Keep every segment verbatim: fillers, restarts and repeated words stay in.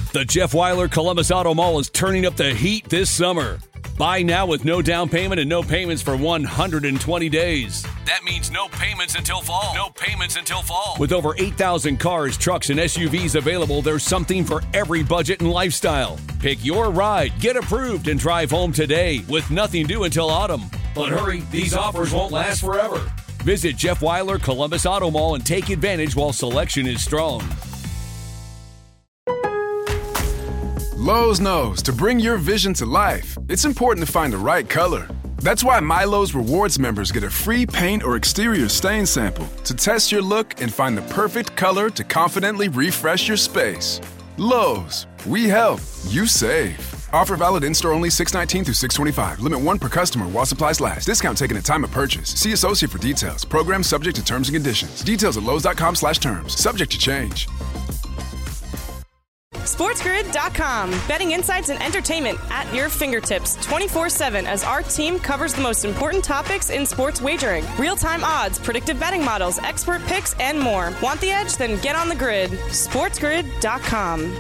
The Jeff Weiler Columbus Auto Mall is turning up the heat this summer. Buy now with no down payment and no payments for one hundred twenty days. That means no payments until fall. No payments until fall. With over eight thousand cars, trucks, and S U Vs available, there's something for every budget and lifestyle. Pick your ride, get approved, and drive home today with nothing due until autumn. But hurry, these offers won't last forever. Visit Jeff Weiler Columbus Auto Mall and take advantage while selection is strong. Lowe's knows to bring your vision to life, it's important to find the right color. That's why MyLowe's Rewards members get a free paint or exterior stain sample to test your look and find the perfect color to confidently refresh your space. Lowe's, we help, you save. Offer valid in-store only six nineteen through six twenty-five. Limit one per customer while supplies last. Discount taken at time of purchase. See associate for details. Program subject to terms and conditions. Details at lowes.com slash terms. Subject to change. SportsGrid dot com. Betting insights and entertainment at your fingertips twenty-four seven as our team covers the most important topics in sports wagering. Real-time odds, predictive betting models, expert picks, and more. Want the edge? Then get on the grid. SportsGrid dot com.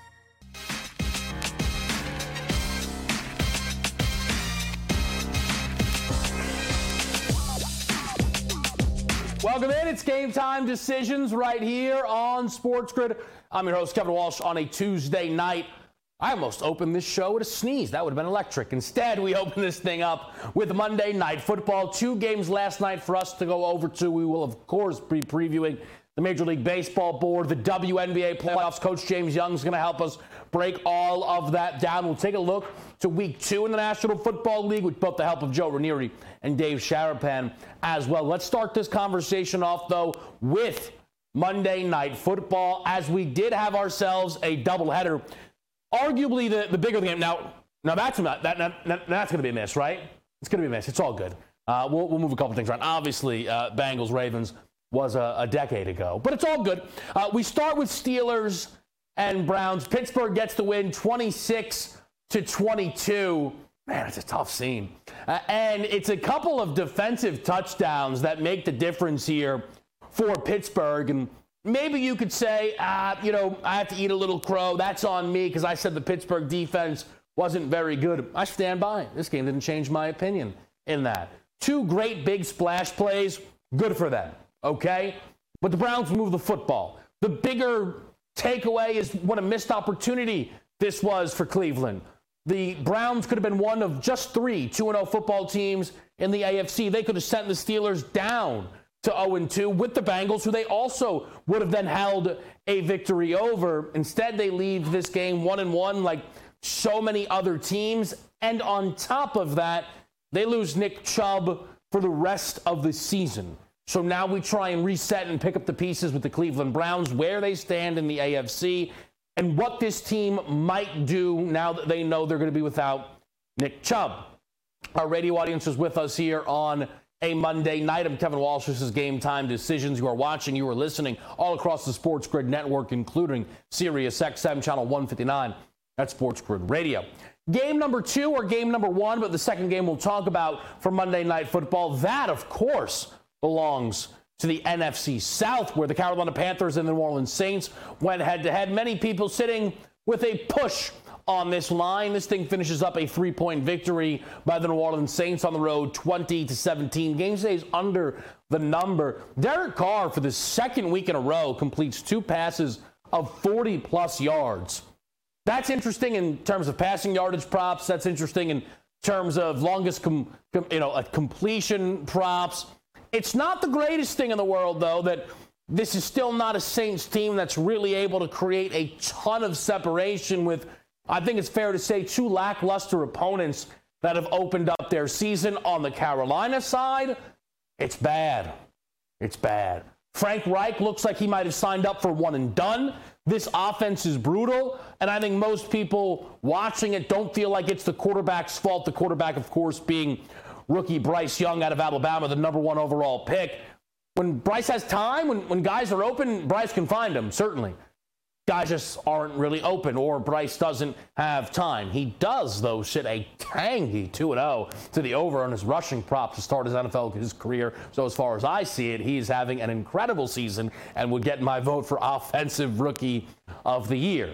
Welcome in. It's Game Time Decisions right here on Sports Grid. I'm your host, Kevin Walsh, on a Tuesday night. I almost opened this show with a sneeze. That would have been electric. Instead, we open this thing up with Monday Night Football. Two games last night for us to go over to. We will, of course, be previewing the Major League Baseball board, the W N B A playoffs. Coach James Young is going to help us break all of that down. We'll take a look to week two in the National Football League with both the help of Joe Ranieri and Dave Sharapan as well. Let's start this conversation off, though, with Monday Night Football, as we did have ourselves a doubleheader. Arguably the, the bigger game. Now, now that's not, that, that, that, that's going to be a miss, right? It's going to be a miss. It's all good. Uh, we'll, we'll move a couple things around. Obviously, uh, Bengals-Ravens was a, a decade ago, but it's all good. Uh, we start with Steelers and Browns. Pittsburgh gets the win twenty-six to twenty-two. Man, it's a tough scene. Uh, and it's a couple of defensive touchdowns that make the difference here for Pittsburgh. And maybe you could say, uh, you know, I have to eat a little crow. That's on me because I said the Pittsburgh defense wasn't very good. I stand by it. This game didn't change my opinion in that. Two great big splash plays. Good for them. Okay? But the Browns move the football. The bigger takeaway is what a missed opportunity this was for Cleveland. The Browns could have been one of just three two and oh football teams in the A F C. They could have sent the Steelers down to oh and two with the Bengals, who they also would have then held a victory over. Instead, they leave this game one and one like so many other teams. And on top of that, they lose Nick Chubb for the rest of the season. So now we try and reset and pick up the pieces with the Cleveland Browns, where they stand in the A F C, and what this team might do now that they know they're going to be without Nick Chubb. Our radio audience is with us here on a Monday night. I'm Kevin Walsh. This is Game Time Decisions. You are watching, you are listening all across the Sports Grid network, including Sirius X M Channel one fifty-nine. That's Sports Grid Radio. Game number two or game number one, but the second game we'll talk about for Monday Night Football, that, of course, belongs to the N F C South, where the Carolina Panthers and the New Orleans Saints went head-to-head. Many people sitting with a push on this line. This thing finishes up a three-point victory by the New Orleans Saints on the road, twenty to seventeen. Game stays under the number. Derek Carr, for the second week in a row, completes two passes of forty-plus yards. That's interesting in terms of passing yardage props. That's interesting in terms of longest com- com- you know, uh, completion props. It's not the greatest thing in the world, though, that this is still not a Saints team that's really able to create a ton of separation with, I think it's fair to say, two lackluster opponents that have opened up their season. On the Carolina side, it's bad. It's bad. Frank Reich looks like he might have signed up for one and done. This offense is brutal, and I think most people watching it don't feel like it's the quarterback's fault. The quarterback, of course, being rookie Bryce Young out of Alabama, the number one overall pick. When Bryce has time, when, when guys are open, Bryce can find them, certainly. Guys just aren't really open, or Bryce doesn't have time. He does, though, sit a tangy two and oh to the over on his rushing prop to start his N F L his career. So as far as I see it, he's having an incredible season and would get my vote for Offensive Rookie of the Year.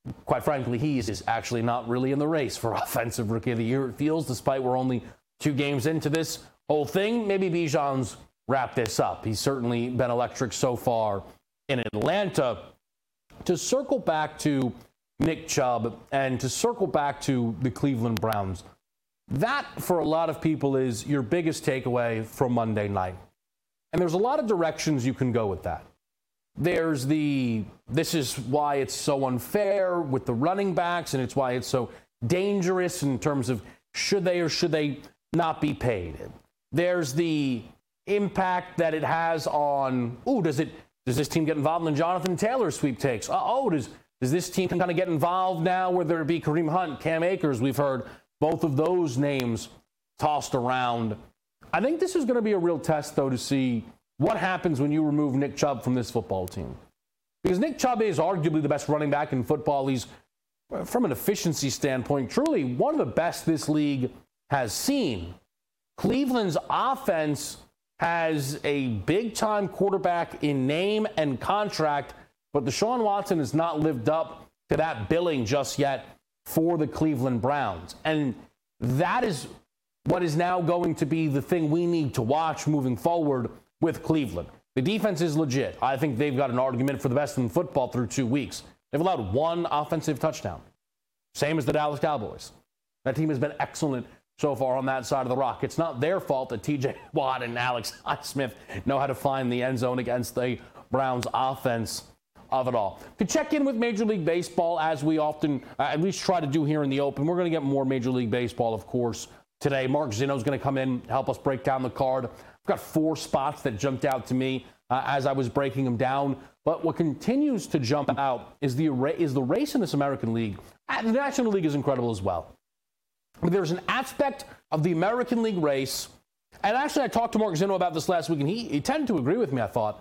quite frankly, he is actually not really in the race for Offensive Rookie of the Year, it feels, despite we're only two games into this whole thing. Maybe Bijan's wrapped this up. He's certainly been electric so far in Atlanta. To circle back to Nick Chubb and to circle back to the Cleveland Browns, that, for a lot of people, is your biggest takeaway from Monday night. And there's a lot of directions you can go with that. There's the, this is why it's so unfair with the running backs, and it's why it's so dangerous in terms of should they or should they not be paid. There's the impact that it has on, ooh, does it, does this team get involved in Jonathan Taylor's sweepstakes? Uh, oh, does, does this team kind of get involved now, whether it be Kareem Hunt, Cam Akers? We've heard both of those names tossed around. I think this is going to be a real test, though, to see what happens when you remove Nick Chubb from this football team. Because Nick Chubb is arguably the best running back in football. He's, from an efficiency standpoint, truly one of the best this league has seen. Cleveland's offense has a big-time quarterback in name and contract, but Deshaun Watson has not lived up to that billing just yet for the Cleveland Browns. And that is what is now going to be the thing we need to watch moving forward with Cleveland. The defense is legit. I think they've got an argument for the best in football through two weeks. They've allowed one offensive touchdown, same as the Dallas Cowboys. That team has been excellent so far on that side of the rock. It's not their fault that T J Watt and Alex Highsmith know how to find the end zone against the Browns offense of it all. To check in with Major League Baseball, as we often uh, at least try to do here in the open, we're going to get more Major League Baseball, of course, today. Mark Zinno is going to come in, help us break down the card. I've got four spots that jumped out to me uh, as I was breaking them down. But what continues to jump out is the is the race in this American League. Uh, the National League is incredible as well. But there's an aspect of the American League race, and actually I talked to Mark Zinno about this last week, and he, he tended to agree with me, I thought.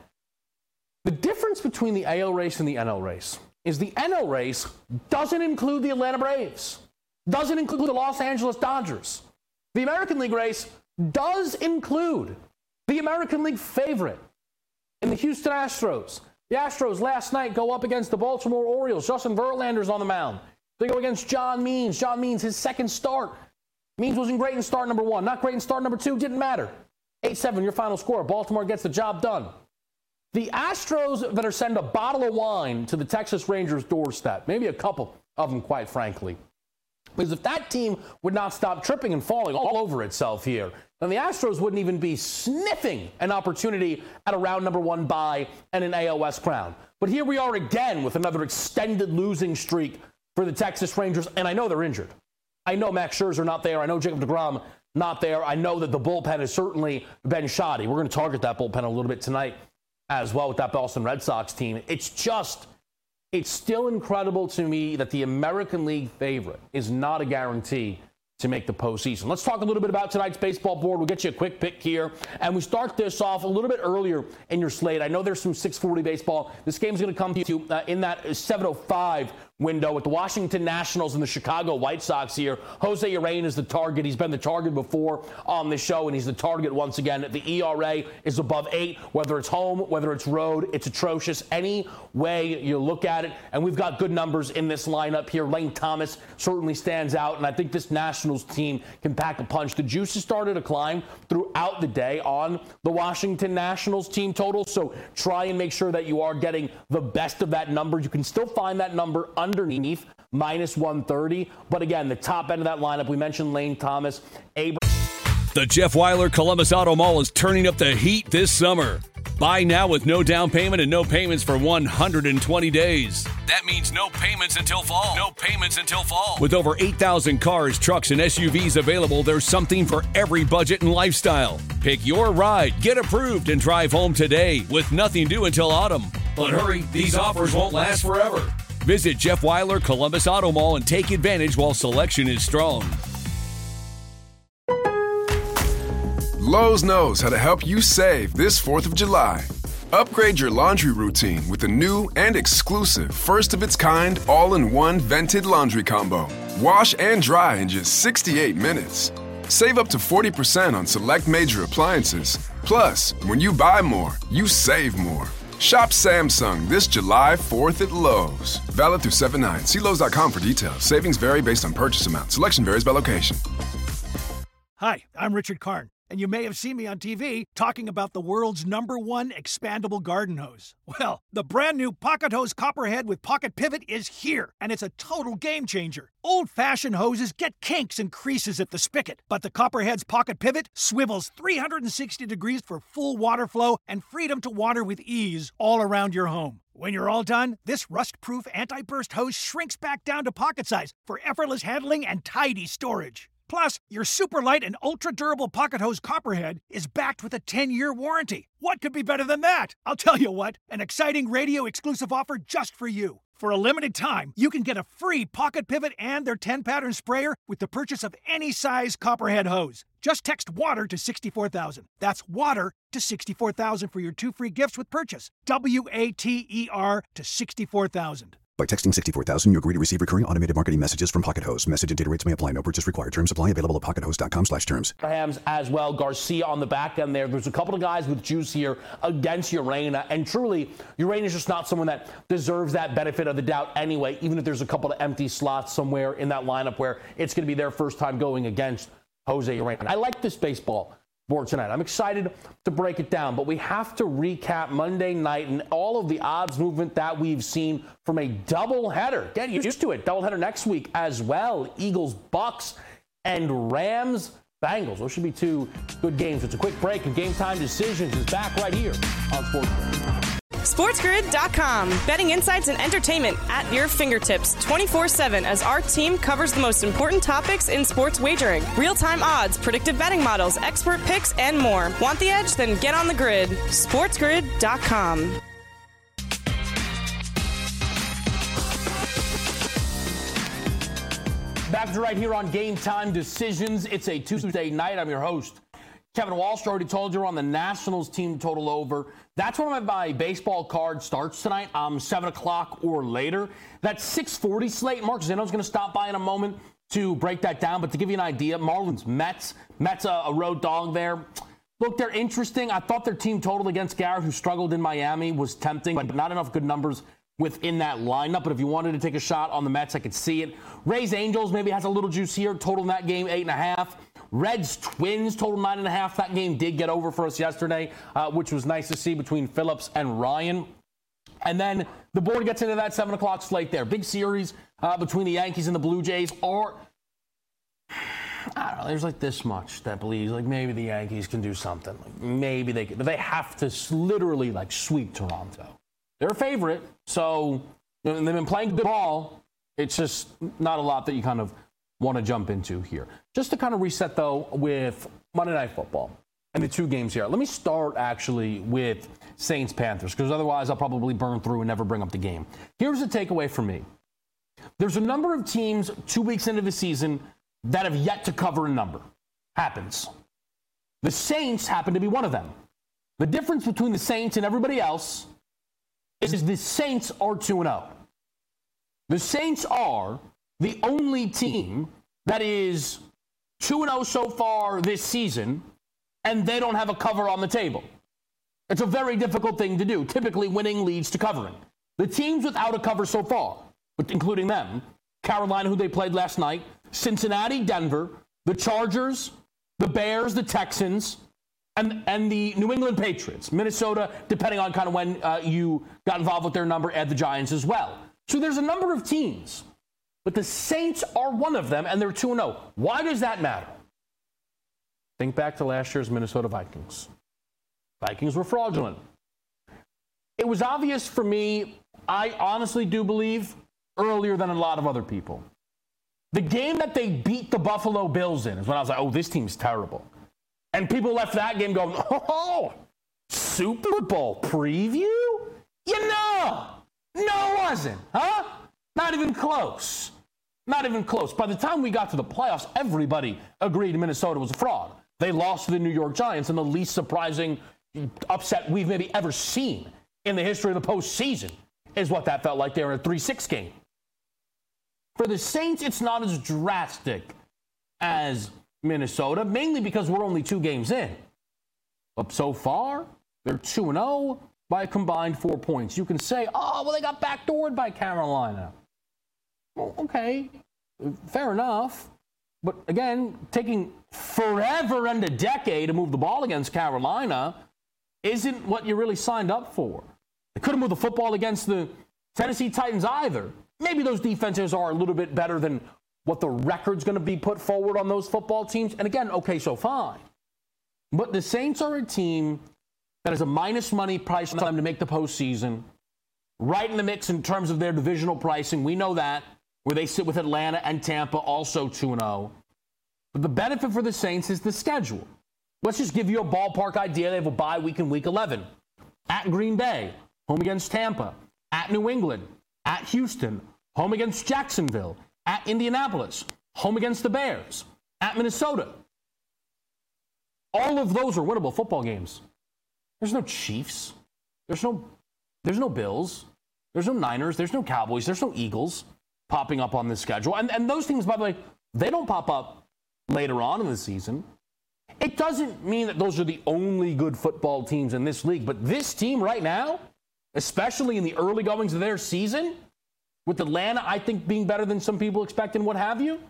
The difference between the A L race and the N L race is the N L race doesn't include the Atlanta Braves, doesn't include the Los Angeles Dodgers. The American League race does include the American League favorite in the Houston Astros. The Astros last night go up against the Baltimore Orioles. Justin Verlander's on the mound. They go against John Means. John Means, his second start. Means wasn't great in start number one. Not great in start number two. Didn't matter. eight seven, your final score. Baltimore gets the job done. The Astros better send a bottle of wine to the Texas Rangers' doorstep. Maybe a couple of them, quite frankly. Because if that team would not stop tripping and falling all over itself here, then the Astros wouldn't even be sniffing an opportunity at a round number one bye and an A L West crown. But here we are again with another extended losing streak for the Texas Rangers, and I know they're injured. I know Max Scherzer not there. I know Jacob deGrom not there. I know that the bullpen has certainly been shoddy. We're going to target that bullpen a little bit tonight as well with that Boston Red Sox team. It's just, it's still incredible to me that the American League favorite is not a guarantee to make the postseason. Let's talk a little bit about tonight's baseball board. We'll get you a quick pick here. And we start this off a little bit earlier in your slate. I know there's some six forty baseball. This game's going to come to you uh, in that seven oh five window with the Washington Nationals and the Chicago White Sox here. Jose Urán is the target. He's been the target before on the show, and he's the target once again. The E R A is above eight, whether it's home, whether it's road. It's atrocious any way you look at it. And we've got good numbers in this lineup here. Lane Thomas certainly stands out, and I think this Nationals team can pack a punch. The juices started to climb throughout the day on the Washington Nationals team total, so try and make sure that you are getting the best of that number. You can still find that number underneath minus one thirty, but again, the top end of that lineup, we mentioned Lane Thomas, Abrams. The Jeff Weiler Columbus Auto Mall is turning up the heat this summer. Buy now with no down payment and no payments for one hundred twenty days. That means no payments until fall. No payments until fall. With over eight thousand cars, trucks, and S U Vs available, there's something for every budget and lifestyle. Pick your ride, get approved, and drive home today with nothing due until autumn. But hurry, these offers won't last forever. Visit Jeff Weiler Columbus Auto Mall and take advantage while selection is strong. Lowe's knows how to help you save this fourth of July. Upgrade your laundry routine with the new and exclusive first-of-its-kind all-in-one vented laundry combo. Wash and dry in just sixty-eight minutes. Save up to forty percent on select major appliances. Plus, when you buy more, you save more. Shop Samsung this July fourth at Lowe's. Valid through seven nine. See Lowe's dot com for details. Savings vary based on purchase amount. Selection varies by location. Hi, I'm Richard Karn, and you may have seen me on T V talking about the world's number one expandable garden hose. Well, the brand new Pocket Hose Copperhead with Pocket Pivot is here, and it's a total game changer. Old-fashioned hoses get kinks and creases at the spigot, but the Copperhead's Pocket Pivot swivels three hundred sixty degrees for full water flow and freedom to water with ease all around your home. When you're all done, this rust-proof anti-burst hose shrinks back down to pocket size for effortless handling and tidy storage. Plus, your super light and ultra-durable Pocket Hose Copperhead is backed with a ten-year warranty. What could be better than that? I'll tell you what, an exciting radio-exclusive offer just for you. For a limited time, you can get a free Pocket Pivot and their ten-pattern sprayer with the purchase of any size Copperhead hose. Just text WATER to sixty-four thousand. That's WATER to sixty-four thousand for your two free gifts with purchase. W A T E R to sixty-four thousand. By texting sixty-four thousand, you agree to receive recurring automated marketing messages from Pocket Hose. Message and data rates may apply. No purchase required. Terms apply. Available at pocket hose dot com slash terms. Rams as well. Garcia on the back end there. There's a couple of guys with juice here against Urena. And truly, Urena is just not someone that deserves that benefit of the doubt anyway, even if there's a couple of empty slots somewhere in that lineup where it's going to be their first time going against Jose Urena. I like this baseball board tonight. I'm excited to break it down, but we have to recap Monday night and all of the odds movement that we've seen from a doubleheader. Get used to it. Doubleheader next week as well. Eagles, Bucks, and Rams, Bengals. Those should be two good games. It's a quick break, and Game Time Decisions is back right here on SportsGrid. SportsGrid dot com. Betting insights and entertainment at your fingertips twenty-four seven as our team covers the most important topics in sports wagering. Real-time odds, predictive betting models, expert picks, and more. Want the edge? Then get on the grid. SportsGrid dot com. Back to right here on Game Time Decisions. It's a Tuesday night. I'm your host, Kevin Walsh. Already told you we're on the Nationals team total over. That's when my baseball card starts tonight, um, seven o'clock or later. That six forty slate, Mark Zinno's going to stop by in a moment to break that down. But to give you an idea, Marlins, Mets, Mets a, a road dog there. Look, they're interesting. I thought their team total against Garrett, who struggled in Miami, was tempting, but not enough good numbers within that lineup. But if you wanted to take a shot on the Mets, I could see it. Rays, Angels maybe has a little juice here. Total in that game, eight and a half. Reds, Twins, total nine and a half. That game did get over for us yesterday, uh, which was nice to see between Phillips and Ryan. And then the board gets into that seven o'clock slate there. Big series uh, between the Yankees and the Blue Jays. Or, I don't know, there's like this much that believes like maybe the Yankees can do something. Like maybe they can. But they have to literally like sweep Toronto. They're a favorite, so you know, they've been playing good ball. It's just not a lot that you kind of want to jump into here. Just to kind of reset, though, with Monday Night Football and the two games here. Let me start, actually, with Saints-Panthers, because otherwise I'll probably burn through and never bring up the game. Here's the takeaway for me. There's a number of teams two weeks into the season that have yet to cover a number. Happens. The Saints happen to be one of them. The difference between the Saints and everybody else is the Saints are two and oh. The Saints are the only team that is two and oh so far this season, and they don't have a cover on the table. It's a very difficult thing to do. Typically, winning leads to covering. The teams without a cover so far, including them, Carolina, who they played last night, Cincinnati, Denver, the Chargers, the Bears, the Texans, and, and the New England Patriots. Minnesota, depending on kind of when uh, you got involved with their number, and the Giants as well. So there's a number of teams. But the Saints are one of them, and they're two and oh. Why does that matter? Think back to last year's Minnesota Vikings. Vikings were fraudulent. It was obvious for me, I honestly do believe, earlier than a lot of other people. The game that they beat the Buffalo Bills in is when I was like, oh, this team's terrible. And people left that game going, oh, Super Bowl preview? You know, no, it wasn't, huh? Not even close. Not even close. By the time we got to the playoffs, everybody agreed Minnesota was a fraud. They lost to the New York Giants in the least surprising upset we've maybe ever seen in the history of the postseason, is what that felt like. They were in a three six game. For the Saints, it's not as drastic as Minnesota, mainly because we're only two games in. But so far, they're two and oh. by a combined four points. You can say, oh, well, they got backdoored by Carolina. Well, okay, fair enough. But again, taking forever and a decade to move the ball against Carolina isn't what you really signed up for. They couldn't move the football against the Tennessee Titans either. Maybe those defenses are a little bit better than what the record's going to be put forward on those football teams. And again, okay, so fine. But the Saints are a team that has a minus money price on them to make the postseason, right in the mix in terms of their divisional pricing. We know that, where they sit with Atlanta and Tampa, also two and oh. But the benefit for the Saints is the schedule. Let's just give you a ballpark idea. They have a bye week in week eleven. At Green Bay, home against Tampa. At New England, at Houston, home against Jacksonville. At Indianapolis, home against the Bears. At Minnesota. All of those are winnable football games. There's no Chiefs. There's no, there's no Bills. There's no Niners. There's no Cowboys. There's no Eagles popping up on this schedule. And, and those teams, by the way, they don't pop up later on in the season. It doesn't mean that those are the only good football teams in this league. But this team right now, especially in the early goings of their season, with Atlanta, I think, being better than some people expect and what have you,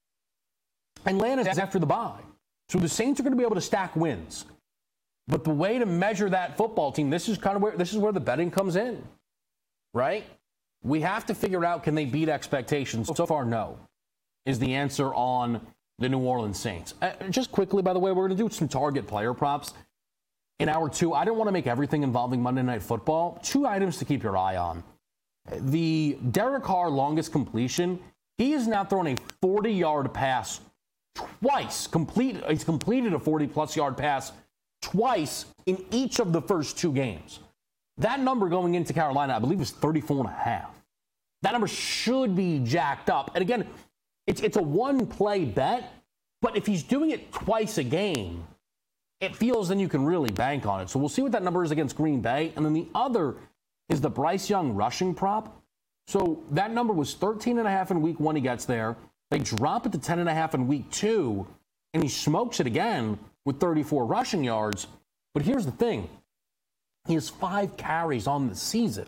Atlanta's after the bye. So the Saints are going to be able to stack wins. But the way to measure that football team, this is kind of where this is where the betting comes in, right? We have to figure out, can they beat expectations? So far, no, is the answer on the New Orleans Saints. Uh, just quickly, by the way, we're going to do some target player props in hour two. I don't want to make everything involving Monday Night Football. Two items to keep your eye on. The Derek Carr longest completion, he has now thrown a forty-yard pass twice. Complete, he's completed a forty-plus yard pass twice in each of the first two games. That number going into Carolina, I believe, is thirty-four and a half. That number should be jacked up. And again, it's it's a one-play bet, but if he's doing it twice a game, it feels then you can really bank on it. So we'll see what that number is against Green Bay. And then the other is the Bryce Young rushing prop. So that number was thirteen and a half in week one. He gets there. They drop it to ten and a half in week two, and he smokes it again with thirty-four rushing yards. But here's the thing. He has five carries on the season.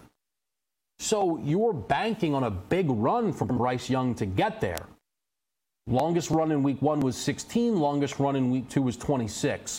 So you're banking on a big run from Bryce Young to get there. Longest run in week one was sixteen. Longest run in week two was twenty-six.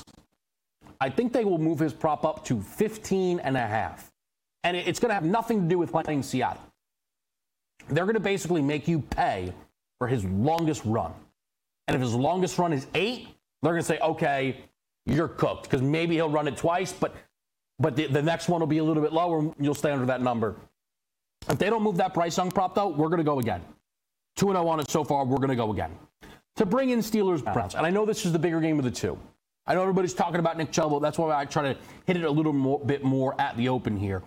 I think they will move his prop up to fifteen and a half. And it's going to have nothing to do with playing Seattle. They're going to basically make you pay for his longest run. And if his longest run is eight, they're going to say, okay, you're cooked. Because maybe he'll run it twice, but but the, the next one will be a little bit lower, and you'll stay under that number. If they don't move that Bryce Young prop, though, we're going to go again. two and oh on it so far, we're going to go again. To bring in Steelers-Browns, and I know this is the bigger game of the two. I know everybody's talking about Nick Chubb. That's why I try to hit it a little more, bit more at the open here.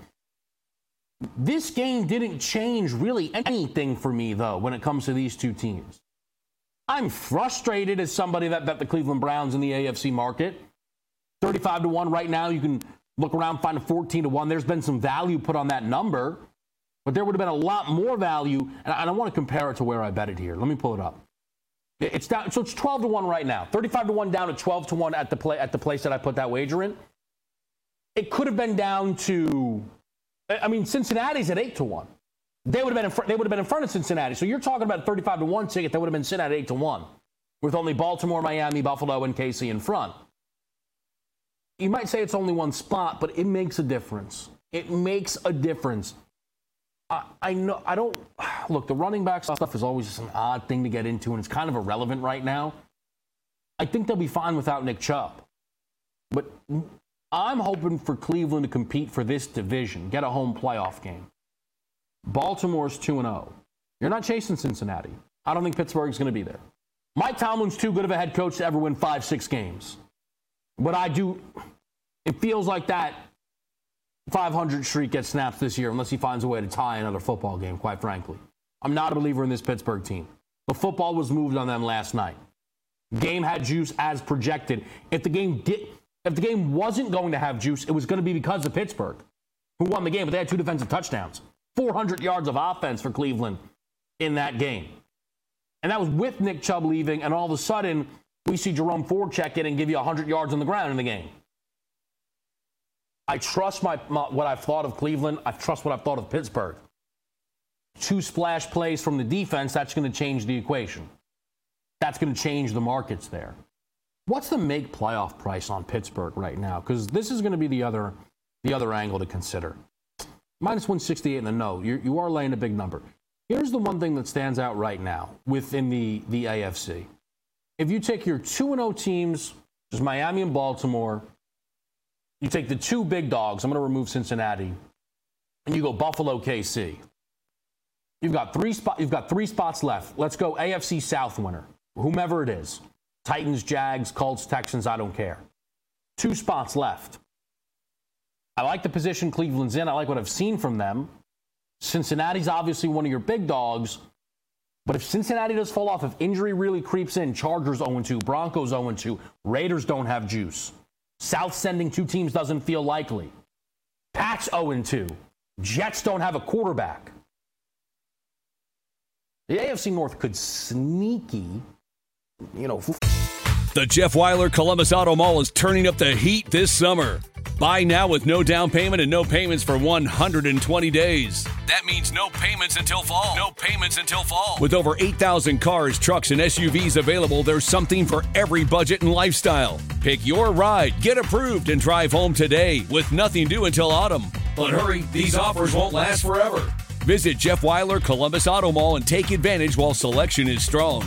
This game didn't change really anything for me, though, when it comes to these two teams. I'm frustrated as somebody that bet the Cleveland Browns in the A F C market. thirty-five to one right now. You can look around, find a fourteen to one. There's been some value put on that number, but there would have been a lot more value, and I don't want to compare it to where I bet it here. Let me pull it up. It's down, so it's twelve to one right now. thirty-five to one down to twelve to one at the play, at the place that I put that wager in. It could have been down to, I mean, Cincinnati's at eight to one. They would have been in front, they would have been in front of Cincinnati. So you're talking about thirty-five to one ticket that would have been sitting at eight to one, with only Baltimore, Miami, Buffalo, and K C in front. You might say it's only one spot, but it makes a difference. It makes a difference. I, I know, I don't, look, the running back stuff is always just an odd thing to get into, and it's kind of irrelevant right now. I think they'll be fine without Nick Chubb. But I'm hoping for Cleveland to compete for this division, get a home playoff game. Baltimore's two and oh. You're not chasing Cincinnati. I don't think Pittsburgh's going to be there. Mike Tomlin's too good of a head coach to ever win five, six games. But I do, it feels like that five hundred streak gets snapped this year unless he finds a way to tie another football game, quite frankly. I'm not a believer in this Pittsburgh team. The football was moved on them last night. Game had juice as projected. If the game did, if the game wasn't going to have juice, it was going to be because of Pittsburgh, who won the game, but they had two defensive touchdowns. four hundred yards of offense for Cleveland in that game. And that was with Nick Chubb leaving, and all of a sudden, we see Jerome Ford check in and give you one hundred yards on the ground in the game. I trust my, my what I've thought of Cleveland. I trust what I've thought of Pittsburgh. Two splash plays from the defense, that's going to change the equation. That's going to change the markets there. What's the make playoff price on Pittsburgh right now? Because this is going to be the other the other angle to consider. Minus one sixty-eight in the no. You're, you are laying a big number. Here's the one thing that stands out right now within the, the A F C. If you take your two and oh teams, just Miami and Baltimore, you take the two big dogs, I'm going to remove Cincinnati, and you go Buffalo, K C. You've got three spot, you've got three spots left. Let's go A F C South winner, whomever it is. Titans, Jags, Colts, Texans, I don't care. Two spots left. I like the position Cleveland's in. I like what I've seen from them. Cincinnati's obviously one of your big dogs. But if Cincinnati does fall off, if injury really creeps in, Chargers oh and two, Broncos oh and two, Raiders don't have juice. South sending two teams doesn't feel likely. Pats oh and two. Jets don't have a quarterback. The A F C North could sneaky, you know. The Jeff Weiler Columbus Auto Mall is turning up the heat this summer. Buy now with no down payment and no payments for one hundred twenty days. That means no payments until fall. No payments until fall. With over eight thousand cars, trucks, and S U Vs available, there's something for every budget and lifestyle. Pick your ride, get approved, and drive home today with nothing due until autumn. But hurry, these offers won't last forever. Visit Jeff Weiler Columbus Auto Mall and take advantage while selection is strong.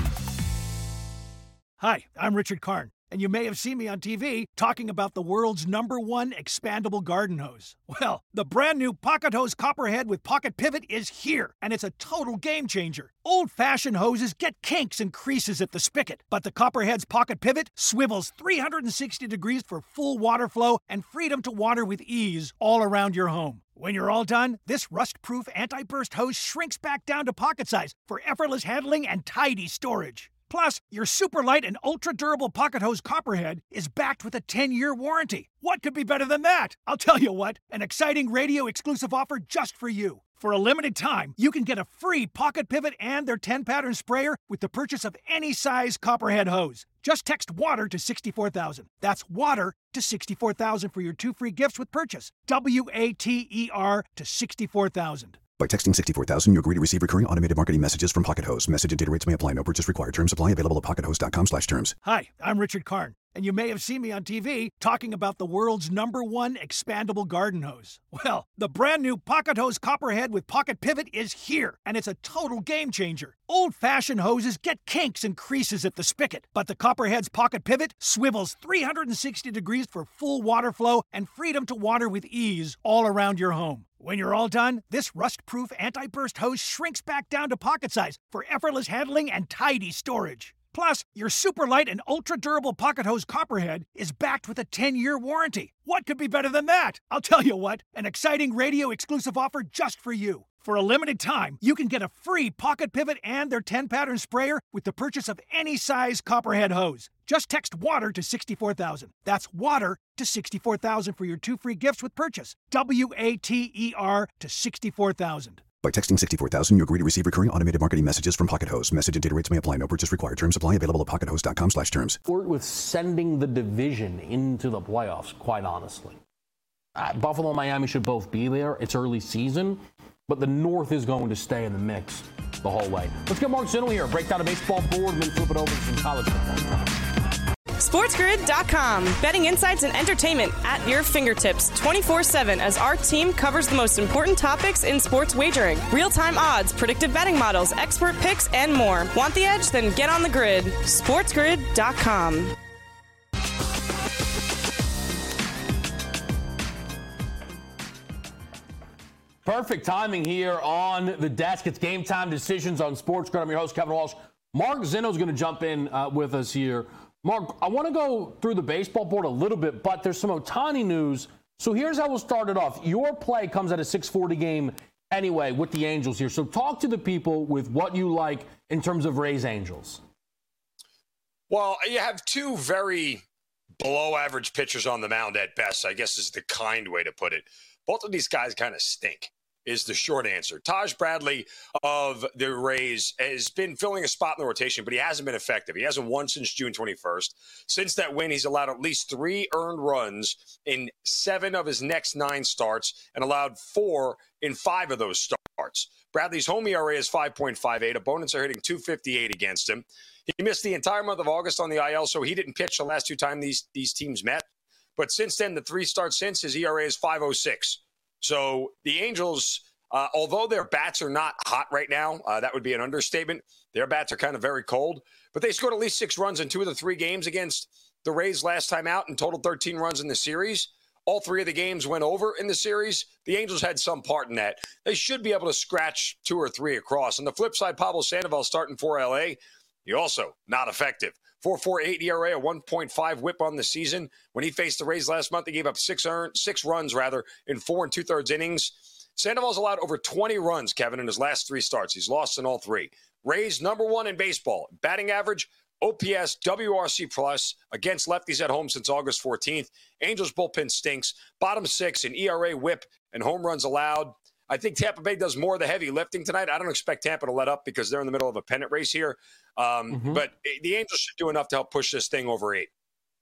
Hi, I'm Richard Karn, and you may have seen me on T V talking about the world's number one expandable garden hose. Well, the brand new Pocket Hose Copperhead with Pocket Pivot is here, and it's a total game changer. Old-fashioned hoses get kinks and creases at the spigot, but the Copperhead's Pocket Pivot swivels three hundred sixty degrees for full water flow and freedom to water with ease all around your home. When you're all done, this rust-proof anti-burst hose shrinks back down to pocket size for effortless handling and tidy storage. Plus, your super light and ultra-durable Pocket Hose Copperhead is backed with a ten-year warranty. What could be better than that? I'll tell you what, an exciting radio-exclusive offer just for you. For a limited time, you can get a free Pocket Pivot and their ten-pattern sprayer with the purchase of any size Copperhead hose. Just text WATER to sixty-four thousand. That's WATER to sixty-four thousand for your two free gifts with purchase. W A T E R to sixty-four thousand. By texting sixty-four thousand, you agree to receive recurring automated marketing messages from Pocket Hose. Message and data rates may apply. No purchase required. Terms apply. Available at pocket hose dot com slash terms. Hi, I'm Richard Karn, and you may have seen me on T V talking about the world's number one expandable garden hose. Well, the brand new Pocket Hose Copperhead with Pocket Pivot is here, and it's a total game changer. Old-fashioned hoses get kinks and creases at the spigot, but the Copperhead's Pocket Pivot swivels three hundred sixty degrees for full water flow and freedom to water with ease all around your home. When you're all done, this rust-proof anti-burst hose shrinks back down to pocket size for effortless handling and tidy storage. Plus, your super light and ultra-durable Pocket Hose Copperhead is backed with a ten-year warranty. What could be better than that? I'll tell you what, an exciting radio-exclusive offer just for you. For a limited time, you can get a free Pocket Pivot and their ten-pattern sprayer with the purchase of any size Copperhead hose. Just text WATER to sixty-four thousand. That's WATER to sixty-four thousand for your two free gifts with purchase. W A T E R to sixty-four thousand. By texting sixty-four thousand, you agree to receive recurring automated marketing messages from Pocket Hose. Message and data rates may apply. No purchase required. Terms apply. Available at pocket hose dot com slash terms. With sending the division into the playoffs, quite honestly. Uh, Buffalo and Miami should both be there. It's early season, but the North is going to stay in the mix the whole way. Let's get Mark Zinno here. Break down a baseball board and then flip it over to some college football. SportsGrid dot com. Betting insights and entertainment at your fingertips twenty-four seven as our team covers the most important topics in sports wagering. Real-time odds, predictive betting models, expert picks, and more. Want the edge? Then get on the grid. SportsGrid dot com. Perfect timing here on the desk. It's Game Time Decisions on SportsGrid. I'm your host, Kevin Walsh. Mark Zinno is going to jump in uh, with us here. Mark, I want to go through the baseball board a little bit, but there's some Ohtani news. So here's how we'll start it off. Your play comes at a six forty game anyway with the Angels here. So talk to the people with what you like in terms of Rays Angels. Well, you have two very below-average pitchers on the mound at best, I guess is the kind way to put it. Both of these guys kind of stink. is the short answer. Taj Bradley of the Rays has been filling a spot in the rotation, but he hasn't been effective. He hasn't won since June twenty-first. Since that win, he's allowed at least three earned runs in seven of his next nine starts and allowed four in five of those starts. Bradley's home E R A is five point five eight. Opponents are hitting two fifty-eight against him. He missed the entire month of August on the I L, so he didn't pitch the last two times these, these teams met. But since then, the three starts since, his E R A is five oh six. So the Angels, uh, although their bats are not hot right now, uh, that would be an understatement. Their bats are kind of very cold. But they scored at least six runs in two of the three games against the Rays last time out and total thirteen runs in the series. All three of the games went over in the series. The Angels had some part in that. They should be able to scratch two or three across. On the flip side, Pablo Sandoval starting for L A, he also not effective. four point four eight E R A, a one point five whip on the season. When he faced the Rays last month, he gave up six earned, six runs rather in four and two-thirds innings. Sandoval's allowed over twenty runs, Kevin, in his last three starts. He's lost in all three. Rays number one in baseball. Batting average, O P S, W R C plus against lefties at home since August fourteenth. Angels bullpen stinks. Bottom six in E R A, whip, and home runs allowed. I think Tampa Bay does more of the heavy lifting tonight. I don't expect Tampa to let up because they're in the middle of a pennant race here. Um, mm-hmm. But the Angels should do enough to help push this thing over eight.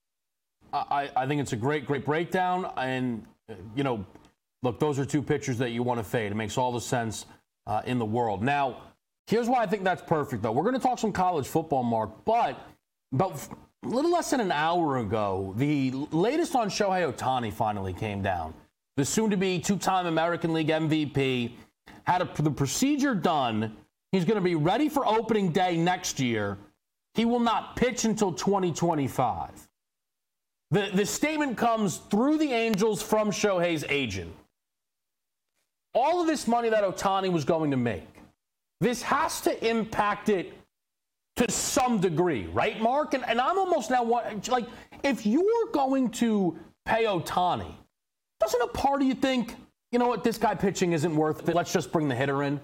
I, I think it's a great, great breakdown. And, you know, look, those are two pitchers that you want to fade. It makes all the sense uh, in the world. Now, here's why I think that's perfect, though. We're going to talk some college football, Mark, but about a little less than an hour ago, the latest on Shohei Ohtani finally came down. The soon-to-be two-time American League M V P had a, the procedure done. He's going to be ready for opening day next year. He will not pitch until twenty twenty-five. The, the statement comes through the Angels from Shohei's agent. All of this money that Ohtani was going to make, this has to impact it to some degree, right, Mark? And, and I'm almost now, like, if you were going to pay Ohtani, doesn't a part of you think, you know what, this guy pitching isn't worth it? Let's just bring the hitter in.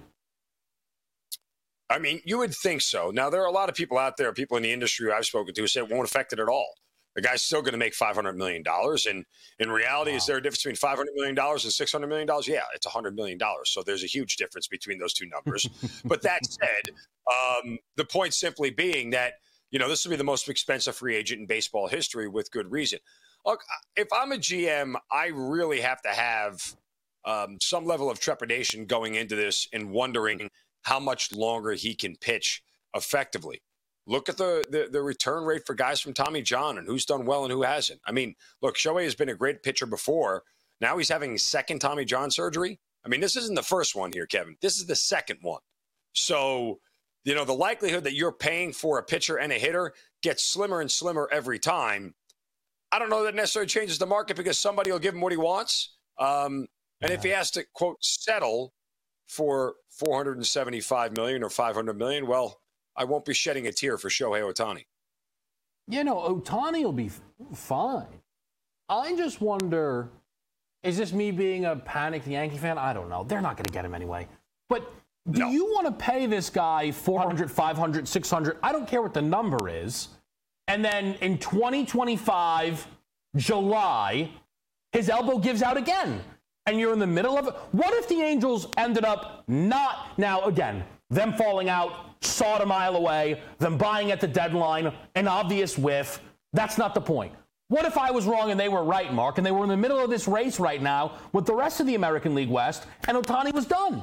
I mean, you would think so. Now, there are a lot of people out there, people in the industry I've spoken to, who say it won't affect it at all. The guy's still going to make five hundred million dollars. And in reality, wow. Is there a difference between five hundred million dollars and six hundred million dollars? Yeah, it's one hundred million dollars. So there's a huge difference between those two numbers. But that said, um, the point simply being that, you know, this will be the most expensive free agent in baseball history with good reason. Look, if I'm a G M, I really have to have um, some level of trepidation going into this and wondering how much longer he can pitch effectively. Look at the, the the return rate for guys from Tommy John and who's done well and who hasn't. I mean, look, Shohei has been a great pitcher before. Now he's having second Tommy John surgery. I mean, this isn't the first one here, Kevin. This is the second one. So, you know, the likelihood that you're paying for a pitcher and a hitter gets slimmer and slimmer every time. I don't know that necessarily changes the market because somebody will give him what he wants. Um, and yeah. If he has to, quote, settle for four hundred seventy-five million dollars or five hundred million dollars, well, I won't be shedding a tear for Shohei Ohtani. You know, Ohtani will be f- fine. I just wonder, is this me being a panicked Yankee fan? I don't know. They're not going to get him anyway. But do no. you want to pay this guy four hundred, five hundred, six hundred? I don't care what the number is. And then in twenty twenty-five, July, his elbow gives out again. And you're in the middle of it. What if the Angels ended up not, now again, them falling out, saw it a mile away, them buying at the deadline, an obvious whiff. That's not the point. What if I was wrong and they were right, Mark, and they were in the middle of this race right now with the rest of the American League West, and Ohtani was done?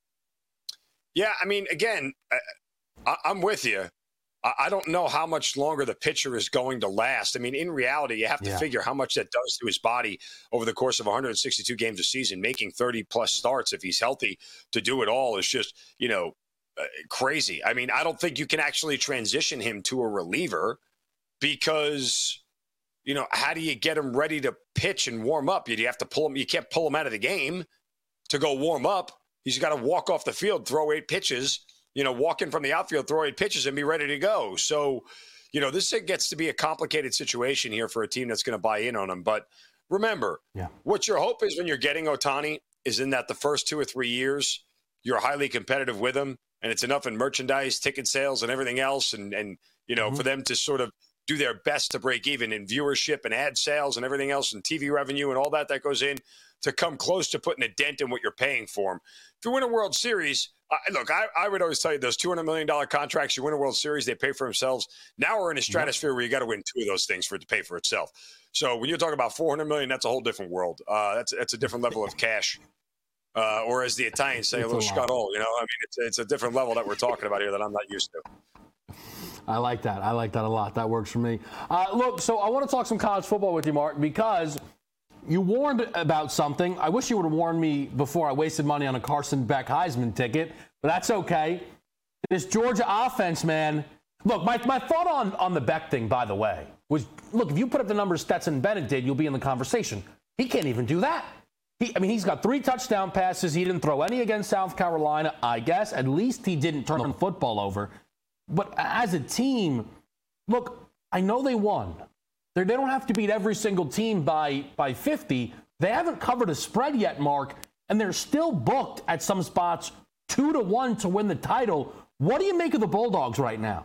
Yeah, I mean, again, I, I'm with you. I don't know how much longer the pitcher is going to last. I mean, in reality, you have to yeah. figure how much that does to his body over the course of one hundred sixty-two games a season. Making thirty-plus starts, if he's healthy to do it all, is just, you know, uh, crazy. I mean, I don't think you can actually transition him to a reliever because, you know, how do you get him ready to pitch and warm up? You have to pull him. You can't pull him out of the game to go warm up. He's got to walk off the field, throw eight pitches. You know, walk in from the outfield, throw eight pitches, and be ready to go. So, you know, this gets to be a complicated situation here for a team that's going to buy in on him. But remember, yeah. what your hope is when you're getting Ohtani is in that the first two or three years, you're highly competitive with him, and it's enough in merchandise, ticket sales, and everything else, and, and you know, mm-hmm. for them to sort of do their best to break even in viewership and ad sales and everything else and T V revenue and all that that goes in. to come close to putting a dent in what you're paying for him. If you win a World Series, uh, look, I, I would always tell you those two hundred million dollars contracts, you win a World Series, they pay for themselves. Now we're in a stratosphere where you got to win two of those things for it to pay for itself. So when you're talking about four hundred million dollars, that's a whole different world. Uh, that's, that's a different level of cash. Uh, or as the Italians say, it's a little scuttle, you know, I mean, it's, it's a different level that we're talking about here that I'm not used to. I like that. I like that a lot. That works for me. Uh, look, so I want to talk some college football with you, Mark, because you warned about something. I wish you would have warned me before I wasted money on a Carson Beck Heisman ticket, but that's okay. This Georgia offense, man. Look, my, my thought on, on the Beck thing, by the way, was, look, if you put up the numbers Stetson Bennett did, you'll be in the conversation. He can't even do that. He, I mean, he's got three touchdown passes. He didn't throw any against South Carolina, I guess. At least he didn't turn the football over. But as a team, look, I know they won. They're, they don't have to beat every single team by, by fifty. They haven't covered a spread yet, Mark, and they're still booked at some spots two to one to win the title. What do you make of the Bulldogs right now?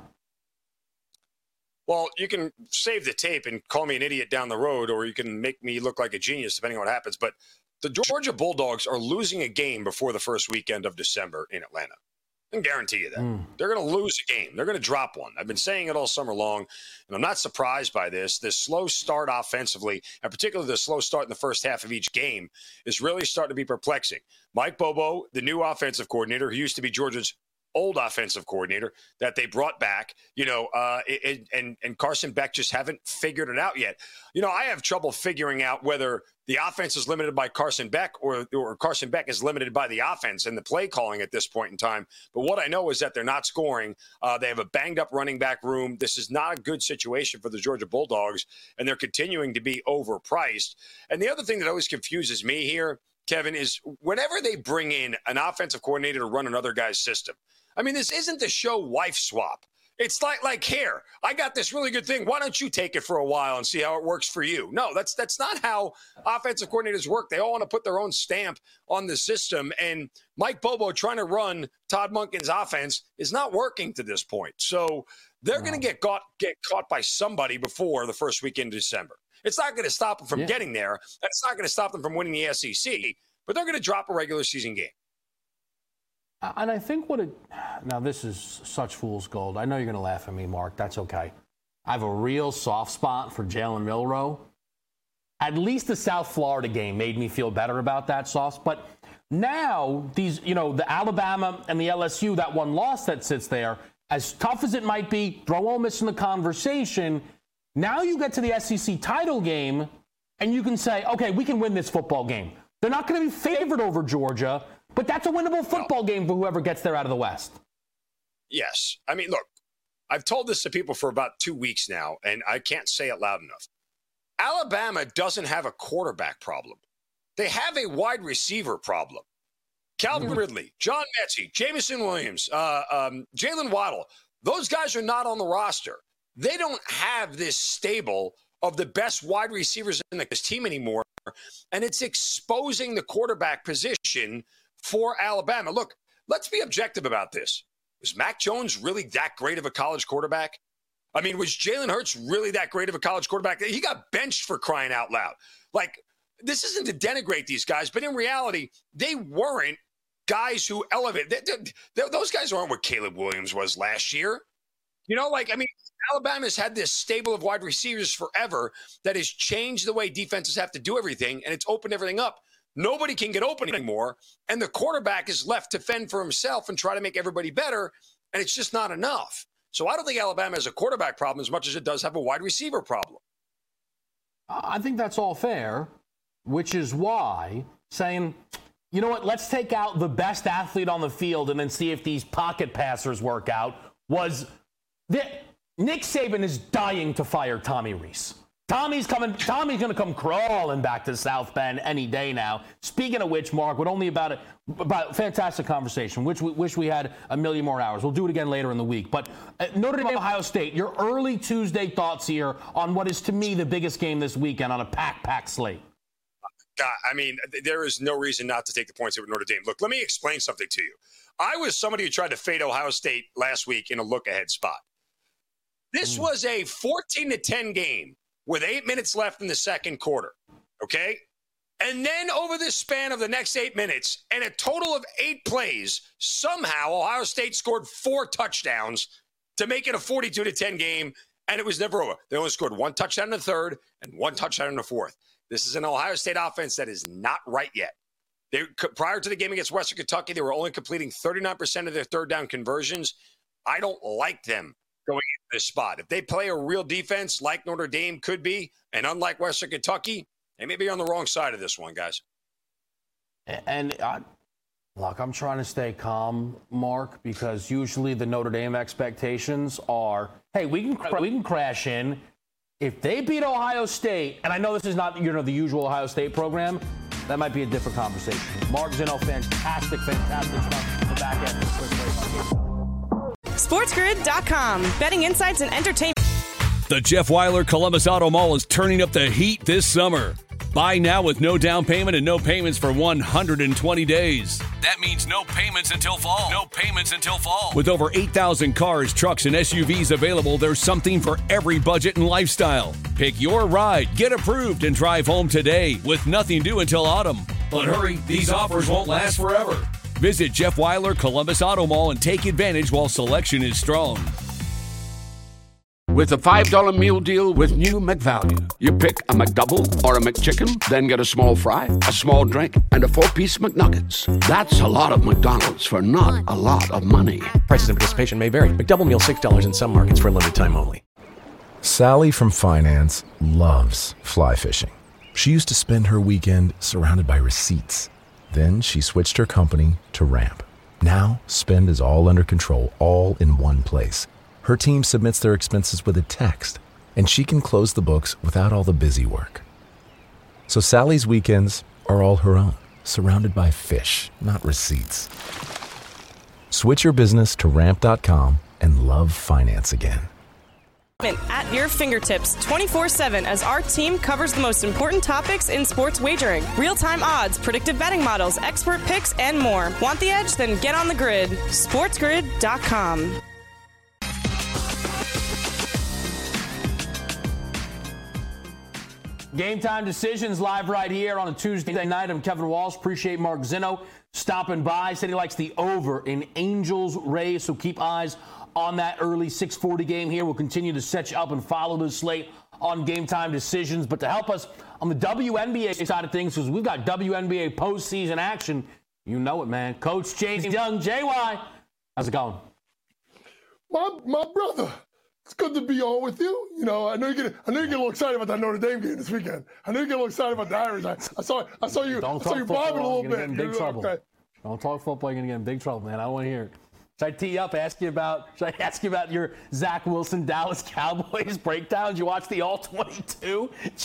Well, you can save the tape and call me an idiot down the road, or you can make me look like a genius, depending on what happens. But the Georgia Bulldogs are losing a game before the first weekend of December in Atlanta. I can guarantee you that. Mm. They're going to lose a game. They're going to drop one. I've been saying it all summer long, and I'm not surprised by this. This slow start offensively, and particularly the slow start in the first half of each game, is really starting to be perplexing. Mike Bobo, the new offensive coordinator, who used to be Georgia's old offensive coordinator that they brought back, you know, uh, it, and, and Carson Beck just haven't figured it out yet. You know, I have trouble figuring out whether the offense is limited by Carson Beck or, or Carson Beck is limited by the offense and the play calling at this point in time. But what I know is that they're not scoring. Uh, they have a banged up running back room. This is not a good situation for the Georgia Bulldogs, and they're continuing to be overpriced. And the other thing that always confuses me here, Kevin, is whenever they bring in an offensive coordinator to run another guy's system, I mean, this isn't the show wife swap. It's like like hair. I got this really good thing. Why don't you take it for a while and see how it works for you? No, that's that's not how offensive coordinators work. They all want to put their own stamp on the system. And Mike Bobo trying to run Todd Monken's offense is not working to this point. So they're wow. going to get caught get caught by somebody before the first weekend of December. It's not going to stop them from yeah. getting there. And it's not going to stop them from winning the S E C. But they're going to drop a regular season game. And I think what it – now, this is such fool's gold. I know you're going to laugh at me, Mark. That's okay. I have a real soft spot for Jalen Milroe. At least the South Florida game made me feel better about that soft. But now these – you know, the Alabama and the L S U, that one loss that sits there, as tough as it might be, throw Ole Miss in the conversation, now you get to the S E C title game and you can say, okay, we can win this football game. They're not going to be favored over Georgia, but that's a winnable football game for whoever gets there out of the West. Yes. I mean, look, I've told this to people for about two weeks now, and I can't say it loud enough. Alabama doesn't have a quarterback problem. They have a wide receiver problem. Calvin mm-hmm. Ridley, John Mechie, Jamison Williams, uh, um, Jalen Waddle, those guys are not on the roster. They don't have this stable of the best wide receivers in this team anymore, and it's exposing the quarterback position for Alabama. Look, let's be objective about this. Was Mac Jones really that great of a college quarterback? I mean, was Jalen Hurts really that great of a college quarterback? He got benched for crying out loud. Like, this isn't to denigrate these guys, but in reality, they weren't guys who elevate. They, they, they, those guys aren't what Caleb Williams was last year. You know, like, I mean, Alabama's had this stable of wide receivers forever that has changed the way defenses have to do everything, and it's opened everything up. Nobody can get open anymore, and the quarterback is left to fend for himself and try to make everybody better, and it's just not enough. So I don't think Alabama has a quarterback problem as much as it does have a wide receiver problem. I think that's all fair, which is why saying, you know what, let's take out the best athlete on the field and then see if these pocket passers work out was the, Nick Saban is dying to fire Tommy Rees. Tommy's coming. Tommy's going to come crawling back to South Bend any day now. Speaking of which, Mark, with only about a about fantastic conversation, which we wish we had a million more hours. We'll do it again later in the week. But uh, Notre Dame, Ohio State, your early Tuesday thoughts here on what is to me the biggest game this weekend on a pack pack slate. God, I mean, there is no reason not to take the points here with Notre Dame. Look, let me explain something to you. I was somebody who tried to fade Ohio State last week in a look-ahead spot. This mm. was a fourteen to ten game with eight minutes left in the second quarter, okay? And then over the span of the next eight minutes, and a total of eight plays, somehow Ohio State scored four touchdowns to make it a forty-two to ten game, and it was never over. They only scored one touchdown in the third and one touchdown in the fourth. This is an Ohio State offense that is not right yet. They, prior to the game against Western Kentucky, they were only completing thirty-nine percent of their third down conversions. I don't like them going into this spot. If they play a real defense like Notre Dame could be, and unlike Western Kentucky, they may be on the wrong side of this one, guys. And, I, look, I'm trying to stay calm, Mark, because usually the Notre Dame expectations are, hey, we can we can crash in. If they beat Ohio State, and I know this is not, you know, the usual Ohio State program, that might be a different conversation. Mark Zinno, fantastic, fantastic stuff. The back end. SportsGrid dot com. Betting insights and entertainment. The Jeff Weiler Columbus Auto Mall is turning up the heat this summer. Buy now with no down payment and no payments for one hundred twenty days. That means no payments until fall. No payments until fall. With over eight thousand cars, trucks, and S U Vs available, there's something for every budget and lifestyle. Pick your ride, get approved, and drive home today with nothing due until autumn. But hurry, these offers won't last forever. Visit Jeff Weiler Columbus Auto Mall and take advantage while selection is strong. With a five dollar meal deal with new McValue. You pick a McDouble or a McChicken, then get a small fry, a small drink, and a four-piece McNuggets. That's a lot of McDonald's for not a lot of money. Prices and participation may vary. McDouble meal six dollars in some markets for a limited time only. Sally from finance loves fly fishing. She used to spend her weekend surrounded by receipts. Then she switched her company to Ramp. Now, spend is all under control, all in one place. Her team submits their expenses with a text, and she can close the books without all the busy work. So Sally's weekends are all her own, surrounded by fish, not receipts. Switch your business to ramp dot com and love finance again. At your fingertips twenty-four seven as our team covers the most important topics in sports wagering. Real-time odds, predictive betting models, expert picks, and more. Want the edge? Then get on the grid. SportsGrid dot com. Game Time Decisions live right here on a Tuesday night. I'm Kevin Walsh. Appreciate Mark Zinno stopping by. Said he likes the over in Angels Rays, so keep eyes on that early six forty game here. We'll continue to set you up and follow the slate on Game Time Decisions. But to help us on the W N B A side of things, because we've got W N B A postseason action, you know it, man. Coach James Young, J Y, how's it going? My my brother. It's good to be on with you. You know, I know you get I know you get a little excited about that Notre Dame game this weekend. I know you get a little excited about the Irish. I, I saw I saw you Don't I saw you bobbing a little bit. Get in big trouble. Okay. Don't talk football, you're gonna get in big trouble, man. I don't want to hear it. Should I tee you up, ask you about should I ask you about your Zach Wilson Dallas Cowboys breakdown? Did you watch the all twenty-two?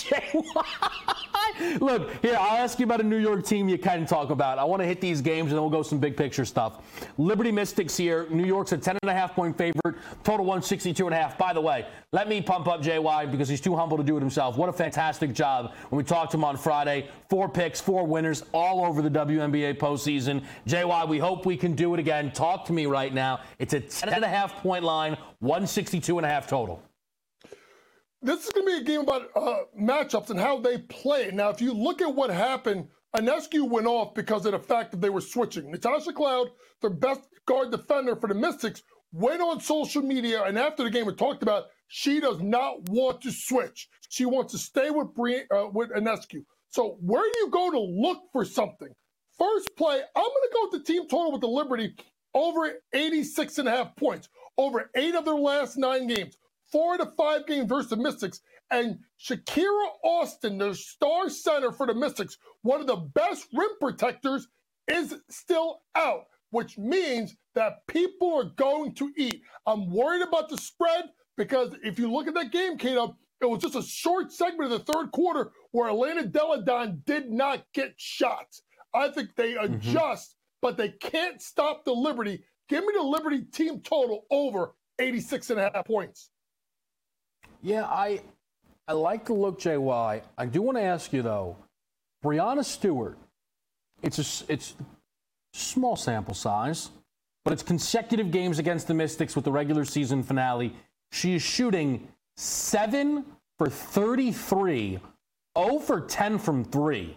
Look, here, I'll ask you about a New York team you can talk about. I want to hit these games and then we'll go some big picture stuff. Liberty Mystics here. New York's a ten and a half point favorite. Total one sixty-two and a half. By the way, let me pump up J Y because he's too humble to do it himself. What a fantastic job when we talked to him on Friday. Four picks, four winners, all over the W N B A postseason. J Y, we hope we can do it again. Talk to me right now. It's a ten and a half point line, one sixty-two and a half total. This is going to be a game about uh, matchups and how they play. Now, if you look at what happened, Ionescu went off because of the fact that they were switching. Natasha Cloud, their best guard defender for the Mystics, went on social media and after the game and talked about she does not want to switch. She wants to stay with Bri- uh, with Ionescu. So where do you go to look for something? First play, I'm going to go with the team total with the Liberty over eighty-six and a half points. Over eight of their last nine games. Four to five games versus the Mystics. And Shakira Austin, the star center for the Mystics, one of the best rim protectors, is still out, which means that people are going to eat. I'm worried about the spread because if you look at that game, Kato, it was just a short segment of the third quarter where Elena Delle Donne did not get shots. I think they adjust, mm-hmm. but they can't stop the Liberty. Give me the Liberty team total over eighty-six and a half points. Yeah, I I like the look, J Y. I do want to ask you, though, Breanna Stewart, it's a, it's small sample size, but it's consecutive games against the Mystics with the regular season finale. She is shooting seven for thirty-three, zero for ten from three.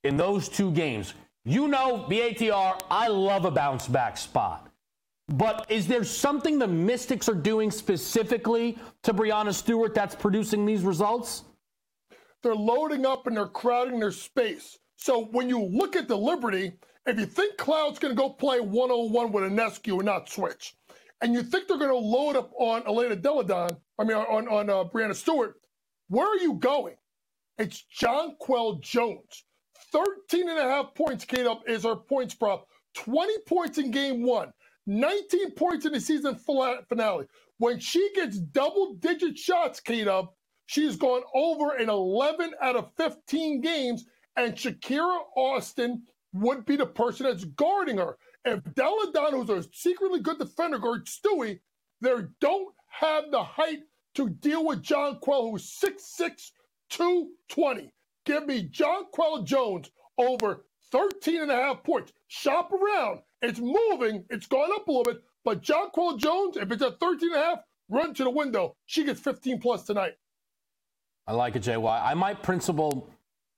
in those two games. You know, B A T R, I love a bounce back spot. But is there something the Mystics are doing specifically to Breanna Stewart that's producing these results? They're loading up and they're crowding their space. So when you look at the Liberty, if you think Cloud's going to go play one-on-one with Ionescu and not switch, and you think they're going to load up on Elena Delle Donne, I mean, on, on uh, Breanna Stewart, where are you going? It's Jonquel Jones. thirteen and a half points, Kate-Up, is her points prop. twenty points in game one. nineteen points in the season finale. When she gets double-digit shots, Kate-Up, she's gone over in eleven out of fifteen games, and Shakira Austin would be the person that's guarding her. If Delle Donne, who's a secretly good defender, guards Stewie, they don't have the height to deal with Jonquel, who's six six, two twenty. Give me Jonquel Jones over thirteen and a half points. Shop around. It's moving. It's gone up a little bit. But Jonquel Jones, if it's at thirteen and a half, run to the window. She gets fifteen plus tonight. I like it, J Y. I might principle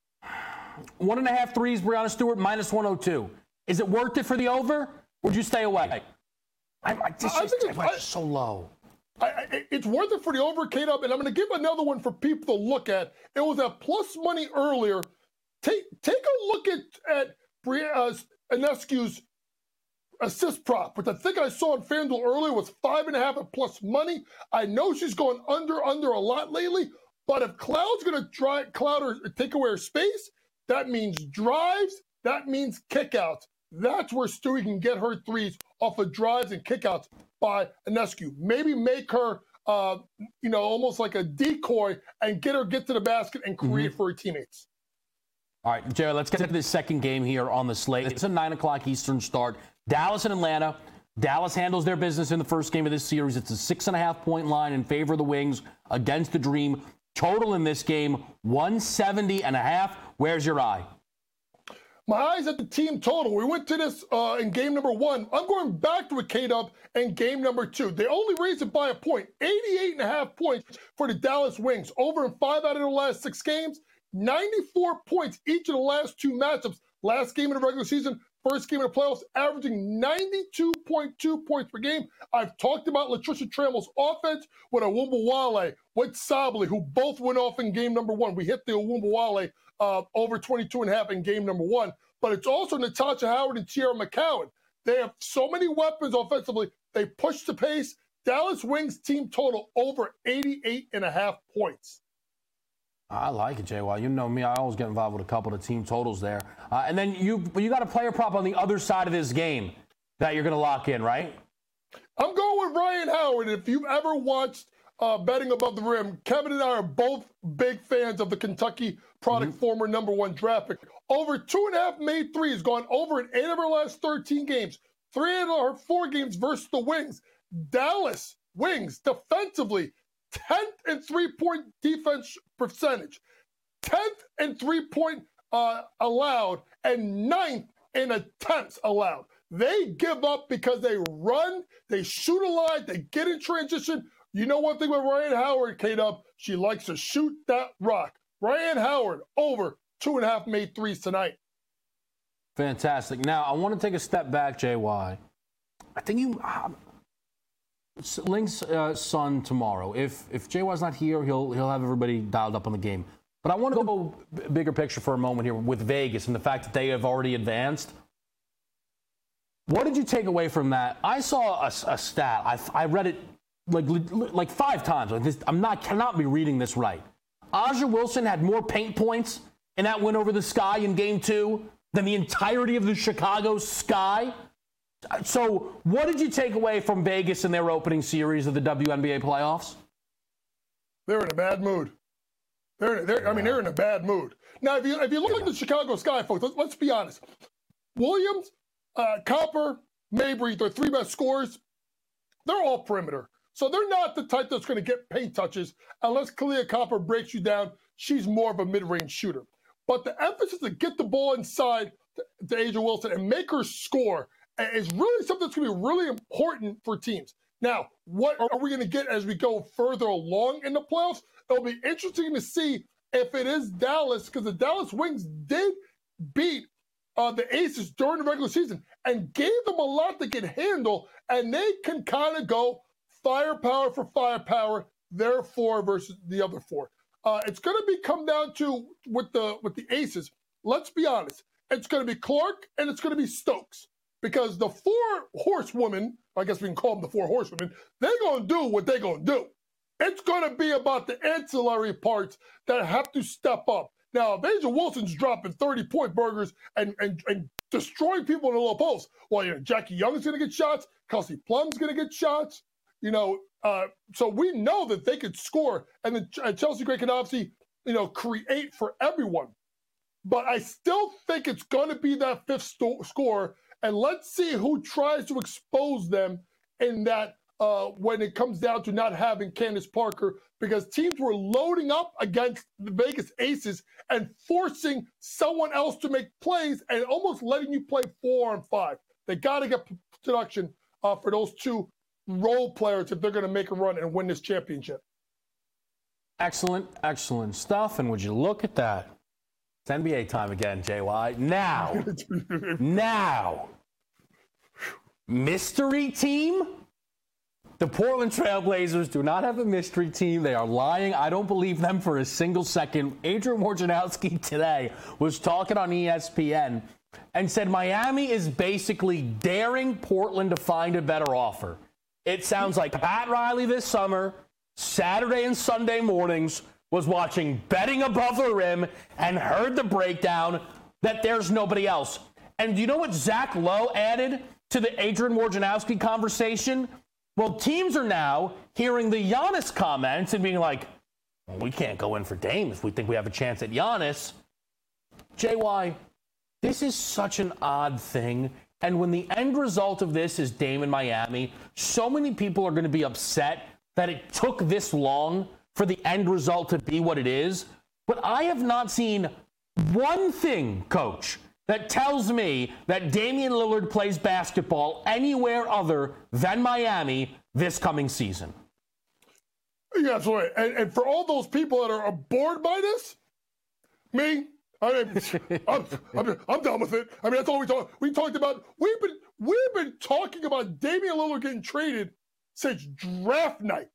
one and a half threes, Breanna Stewart, minus one oh two. Is it worth it for the over, or would you stay away? I, I just, I think it's, it's so low. I, I, it's worth it for the over, Kate-Up, and I'm going to give another one for people to look at. It was at plus money earlier. Take take a look at, at uh, Ionescu's assist prop, which I think I saw in FanDuel earlier was five and a half at plus money. I know she's going under, under a lot lately, but if Cloud's going to try Cloud or take away her space, that means drives, that means kickouts. That's where Stewie can get her threes off of drives and kickouts by Ionescu. Maybe make her, uh, you know, almost like a decoy and get her get to the basket and create mm-hmm. for her teammates. All right, Jerry, let's get to this second game here on the slate. It's a nine o'clock Eastern start. Dallas and Atlanta. Dallas handles their business in the first game of this series. It's a six and a half point line in favor of the Wings against the Dream. Total in this game, one seventy and a half. Where's your eye? My eye's at the team total. We went to this uh, in game number one. I'm going back to a Kate-Up in game number two. They only raised it by a point, eighty-eight and a half points for the Dallas Wings. Over in five out of the last six games, ninety-four points each of the last two matchups. Last game in the regular season, first game in the playoffs, averaging ninety-two point two points per game. I've talked about Latricia Trammell's offense with Awumbawale, with Sabally, who both went off in game number one. We hit the Awumbawale uh, over twenty-two and a half in game number one. But it's also Natasha Howard and Tierra McCowan. They have so many weapons offensively. They push the pace. Dallas Wings team total over eighty-eight and a half points. I like it, J Y. You know me. I always get involved with a couple of team totals there. Uh, and then you you got a player prop on the other side of this game that you're going to lock in, right? I'm going with Ryan Howard. If you've ever watched uh, Betting Above the Rim, Kevin and I are both big fans of the Kentucky product, mm-hmm. former number one draft pick. Over two and a half made threes, gone over in eight of her last thirteen games. Three of her four games versus the Wings. Dallas Wings defensively, tenth in three-point defense percentage, tenth in three-point uh, allowed, and ninth in attempts allowed. They give up because they run, they shoot a line, they get in transition. You know one thing with Ryan Howard, Kate-Up, she likes to shoot that rock. Ryan Howard over two and a half made threes tonight. Fantastic. Now, I want to take a step back, J Y. I think you uh, Link's uh, son tomorrow. If if J Y's not here, he'll he'll have everybody dialed up on the game. But I want to go b- bigger picture for a moment here with Vegas and the fact that they have already advanced. What did you take away from that? I saw a, a stat. I, I read it like like five times. Like this, I'm not cannot be reading this right. A'ja Wilson had more paint points in that win over the Sky in game two than the entirety of the Chicago Sky. So what did you take away from Vegas in their opening series of the W N B A playoffs? They're in a bad mood. They're, they're I mean, they're in a bad mood. Now, if you if you look yeah. at the Chicago Sky, folks, let's, let's be honest. Williams, uh, Copper, Mabry, their three best scorers, they're all perimeter. So they're not the type that's going to get paint touches unless Kalia Copper breaks you down. She's more of a mid-range shooter. But the emphasis to get the ball inside to, to A'ja Wilson and make her score is really something that's going to be really important for teams. Now, what are we going to get as we go further along in the playoffs? It'll be interesting to see if it is Dallas, because the Dallas Wings did beat uh, the Aces during the regular season and gave them a lot they can handle, and they can kind of go firepower for firepower, their four versus the other four. Uh, it's going to be come down to with the with the Aces. Let's be honest. It's going to be Clark and it's going to be Stokes, because the four horsewomen, I guess we can call them the four horsewomen, they're going to do what they're going to do. It's going to be about the ancillary parts that have to step up. Now, if Asia Wilson's dropping thirty-point burgers and, and, and destroying people in the low post, well, you know, Jackie Young is going to get shots. Kelsey Plum's going to get shots. You know, uh, so we know that they could score. And then and Chelsea Gray can obviously, you know, create for everyone. But I still think it's going to be that fifth sto- score. And let's see who tries to expose them in that uh, when it comes down to not having Candace Parker, because teams were loading up against the Vegas Aces and forcing someone else to make plays and almost letting you play four on five. They got to get production uh, for those two role players if they're going to make a run and win this championship. Excellent, excellent stuff. And would you look at that? It's N B A time again, J Y. Now, now, mystery team? The Portland Trailblazers do not have a mystery team. They are lying. I don't believe them for a single second. Adrian Wojnarowski today was talking on E S P N and said Miami is basically daring Portland to find a better offer. It sounds like Pat Riley this summer, Saturday and Sunday mornings, was watching Betting Above the Rim and heard the breakdown that there's nobody else. And do you know what Zach Lowe added to the Adrian Wojnarowski conversation? Well, teams are now hearing the Giannis comments and being like, well, we can't go in for Dame if we think we have a chance at Giannis. J Y, this is such an odd thing. And when the end result of this is Dame in Miami, so many people are going to be upset that it took this long for the end result to be what it is. But I have not seen one thing, Coach, that tells me that Damian Lillard plays basketball anywhere other than Miami this coming season. Yeah, that's right. And, and for all those people that are bored by this, me, I mean, I'm, I'm, I'm done with it. I mean, that's all we talk. We talked about. We've been we've been talking about Damian Lillard getting traded since draft night.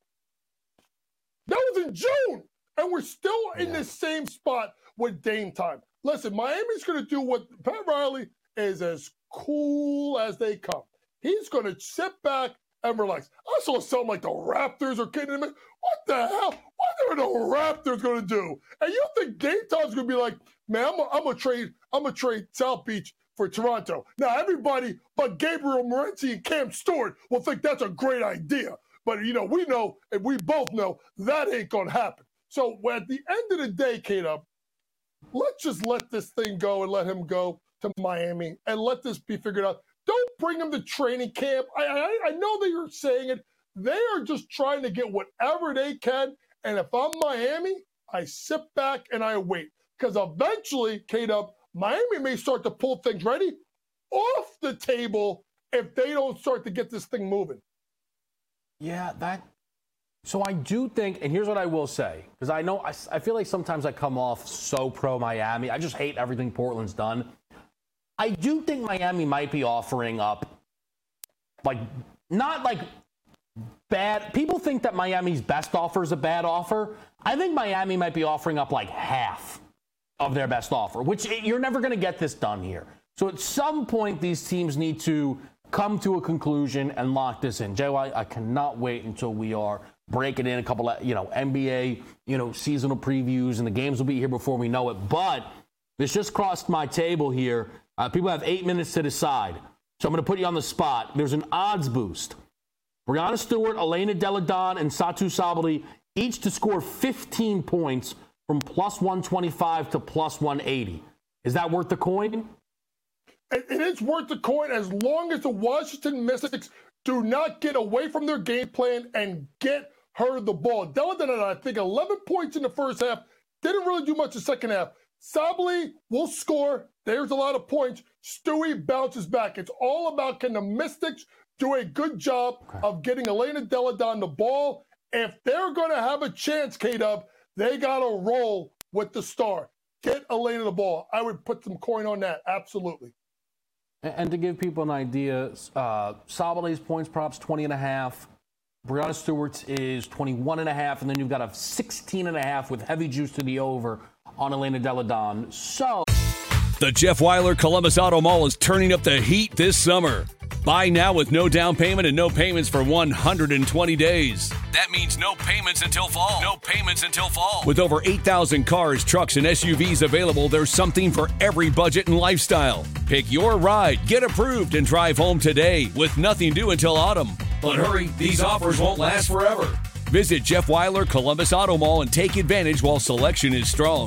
That was in June, and we're still in yeah. the same spot with Dame time. Listen, Miami's going to do what Pat Riley is as cool as they come. He's going to sit back and relax. I saw something like the Raptors are kidding him. What the hell? What are the Raptors going to do? And you think Dame Time's going to be like, man, I'm going to trade I'm gonna trade South Beach for Toronto. Now, everybody but Gabriel Morency and Cam Stewart will think that's a great idea. But, you know, we know, and we both know, that ain't going to happen. So at the end of the day, K-Dub, let's just let this thing go and let him go to Miami and let this be figured out. Don't bring him to training camp. I, I, I know that you're saying it. They are just trying to get whatever they can. And if I'm Miami, I sit back and I wait. Because eventually, K-Dub, Miami may start to pull things ready off the table if they don't start to get this thing moving. Yeah, that. So I do think, and here's what I will say, because I know, I, I feel like sometimes I come off so pro-Miami. I just hate everything Portland's done. I do think Miami might be offering up, like, not like bad. People think that Miami's best offer is a bad offer. I think Miami might be offering up like half of their best offer, which you're never going to get this done here. So at some point, these teams need to come to a conclusion and lock this in. J Y, I cannot wait until we are breaking in a couple of, you know, N B A, you know, seasonal previews, and the games will be here before we know it. But this just crossed my table here. Uh, people have eight minutes to decide. So I'm going to put you on the spot. There's an odds boost. Breanna Stewart, Elena Delle Donne, and Satou Sabally each to score fifteen points from plus one twenty-five to plus one eighty. Is that worth the coin? It, it is worth the coin as long as the Washington Mystics do not get away from their game plan and get her the ball. Delle Donne, I think, eleven points in the first half. Didn't really do much in the second half. Sabally will score. There's a lot of points. Stewie bounces back. It's all about can the Mystics do a good job okay. of getting Elena Delle Donne the ball. If they're going to have a chance, K-Dub, they got to roll with the star. get Elena the ball. I would put some coin on that. Absolutely. And to give people an idea, uh, Sabalé's points props twenty and a half. Breanna Stewart's is twenty-one and a half, and then you've got a sixteen and a half with heavy juice to the over on Elena Delle Donne. So the Jeff Weiler Columbus Auto Mall is turning up the heat this summer. Buy now with no down payment and no payments for one hundred twenty days. That means no payments until fall. No payments until fall. With over eight thousand cars, trucks, and S U Vs available, there's something for every budget and lifestyle. Pick your ride, get approved, and drive home today with nothing due until autumn. But hurry, these offers won't last forever. Visit Jeff Weiler Columbus Auto Mall and take advantage while selection is strong.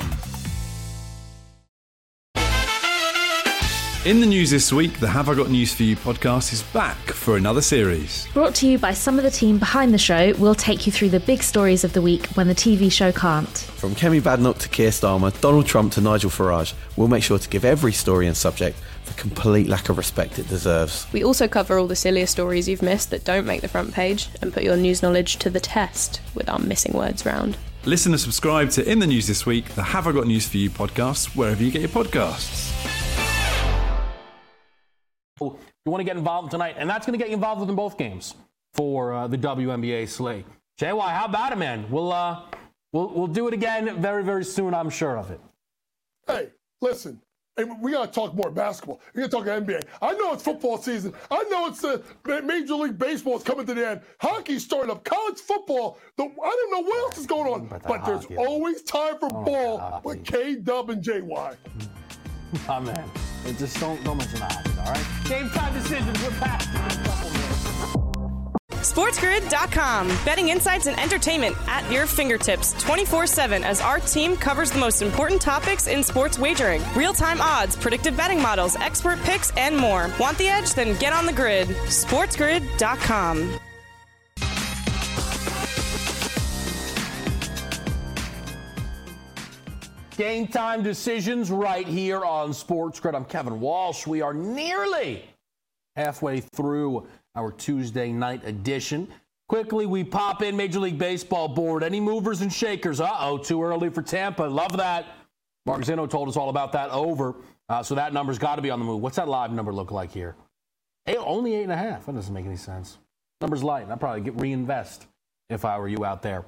In the news this week, the Have I Got News For You podcast is back for another series. Brought to you by some of the team behind the show, we'll take you through the big stories of the week when the T V show can't. From Kemi Badenoch to Keir Starmer, Donald Trump to Nigel Farage, we'll make sure to give every story and subject the complete lack of respect it deserves. We also cover all the sillier stories you've missed that don't make the front page and put your news knowledge to the test with our missing words round. Listen and subscribe to In the News This Week, the Have I Got News For You podcast, wherever you get your podcasts. You want to get involved tonight, and that's going to get you involved with in both games for uh, the W N B A slate. J Y, how about it, man? We'll uh, we'll we'll do it again very very soon. I'm sure of it. Hey, listen, hey, we got to talk more basketball. We got to talk N B A. I know it's football season. I know it's uh, Major League Baseball is coming to the end. Hockey's starting up. College football. The, I don't know what else is going on, but, but there's hockey. always time for oh, ball God, with K Dub and J Y. Oh man. Just don't, don't mention the odds, all right? Game time decisions. We're back in a couple minutes. SportsGrid dot com. Betting insights and entertainment at your fingertips twenty-four seven as our team covers the most important topics in sports wagering. Real-time odds, predictive betting models, expert picks, and more. Want the edge? Then get on the grid. SportsGrid dot com. Game time decisions right here on Sports Grid. I'm Kevin Walsh. We are nearly halfway through our Tuesday night edition. Quickly, we pop in Major League Baseball board. Any movers and shakers? Uh-oh, too early for Tampa. Love that. Mark Zinno told us all about that over. Uh, so that number's got to be on the move. What's that live number look like here? Eight, only eight and a half. That doesn't make any sense. Number's light. I'd probably get reinvest if I were you out there.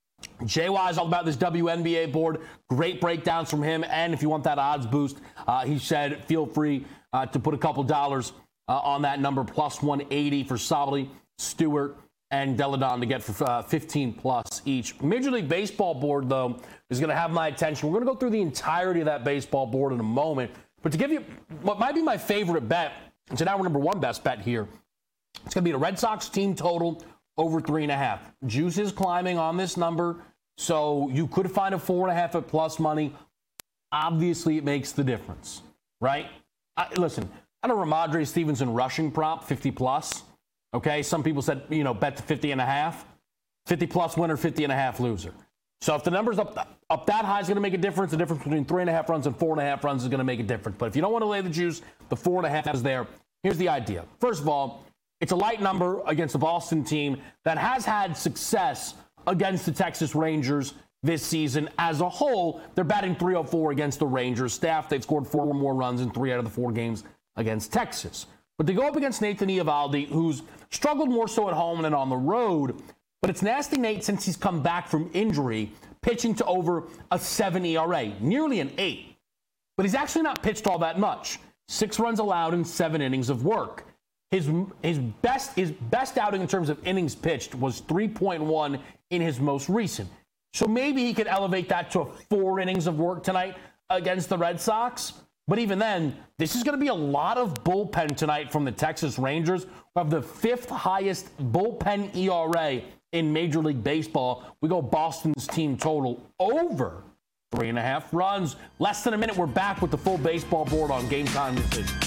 J Y is all about this W N B A board. Great breakdowns from him. And if you want that odds boost, uh, he said feel free uh, to put a couple dollars uh, on that number, plus one eighty for Sabaléh, Stewart, and Delle Donne to get for uh, fifteen plus each. Major League Baseball board, though, is going to have my attention. We're going to go through the entirety of that baseball board in a moment. But to give you what might be my favorite bet, it's our number one best bet here. It's going to be the Red Sox team total over three and a half. Juice is climbing on this number, so you could find a four and a half at plus money. Obviously, it makes the difference, right? I, listen, I don't know Ramadre Stevenson rushing prop, fifty plus. Okay, some people said, you know, bet to fifty and a half. fifty plus winner, fifty and a half loser. So if the number's up, up that high is going to make a difference. The difference between three and a half runs and four and a half runs is going to make a difference. But if you don't want to lay the juice, the four and a half is there. Here's the idea. First of all, it's a light number against the Boston team that has had success against the Texas Rangers this season. As a whole, they're batting three oh four against the Rangers staff. They've scored four or more runs in three out of the four games against Texas. But they go up against Nathan Eovaldi, who's struggled more so at home than on the road. But it's nasty Nate since he's come back from injury, pitching to over a seven E R A, nearly an eight. But he's actually not pitched all that much. Six runs allowed in seven innings of work. His his best his best outing in terms of innings pitched was three point one in his most recent. So maybe he could elevate that to four innings of work tonight against the Red Sox. But even then, this is going to be a lot of bullpen tonight from the Texas Rangers, who have the fifth highest bullpen E R A in Major League Baseball. We go Boston's team total over three and a half runs. Less than a minute, we're back with the full baseball board on Game Time Decisions.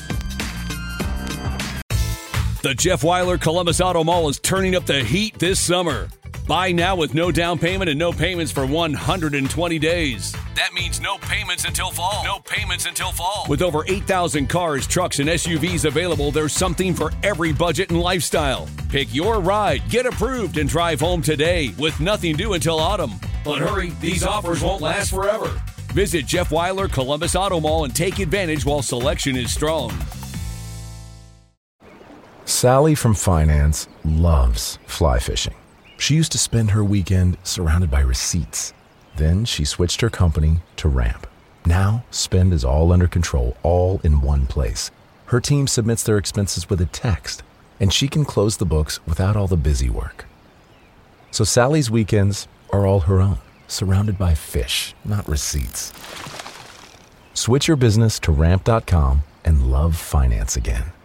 The Jeff Weiler Columbus Auto Mall is turning up the heat this summer. Buy now with no down payment and no payments for one hundred twenty days. That means no payments until fall. No payments until fall. With over eight thousand cars, trucks, and S U Vs available, there's something for every budget and lifestyle. Pick your ride, get approved, and drive home today with nothing due until autumn. But hurry, these offers won't last forever. Visit Jeff Weiler Columbus Auto Mall and take advantage while selection is strong. Sally from finance loves fly fishing. She used to spend her weekend surrounded by receipts. Then she switched her company to Ramp. Now, spend is all under control, all in one place. Her team submits their expenses with a text, and she can close the books without all the busy work. So Sally's weekends are all her own, surrounded by fish, not receipts. Switch your business to ramp dot com and love finance again.